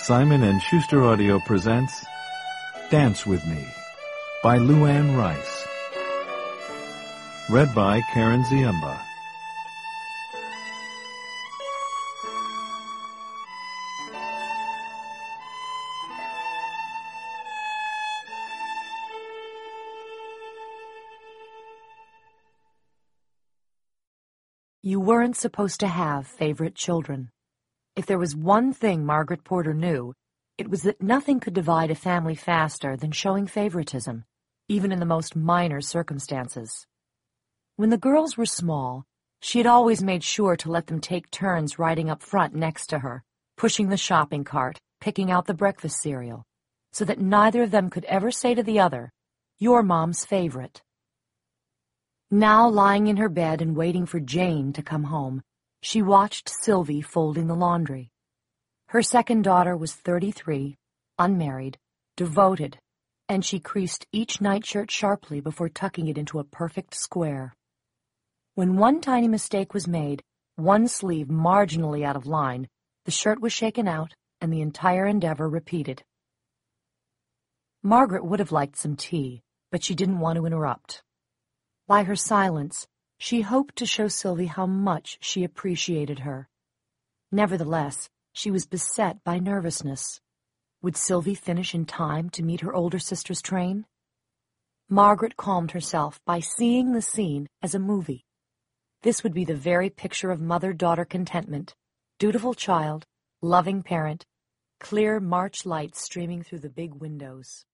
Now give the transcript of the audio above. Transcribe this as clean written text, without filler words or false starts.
Simon & Schuster Audio presents Dance With Me by Luann Rice. Read by Karen Ziemba. You weren't supposed to have favorite children. If there was one thing Margaret Porter knew, it was that nothing could divide a family faster than showing favoritism, even in the most minor circumstances. When the girls were small, she had always made sure to let them take turns riding up front next to her, pushing the shopping cart, picking out the breakfast cereal, so that neither of them could ever say to the other, "You're Mom's favorite." Now, lying in her bed and waiting for Jane to come home, she watched Sylvie folding the laundry. Her second daughter was 33, unmarried, devoted, and she creased each nightshirt sharply before tucking it into a perfect square. When one tiny mistake was made, one sleeve marginally out of line, the shirt was shaken out and the entire endeavor repeated. Margaret would have liked some tea, but she didn't want to interrupt. By her silence, she hoped to show Sylvie how much she appreciated her. Nevertheless, she was beset by nervousness. Would Sylvie finish in time to meet her older sister's train? Margaret calmed herself by seeing the scene as a movie. This would be the very picture of mother-daughter contentment, dutiful child, loving parent, clear March lights streaming through the big windows.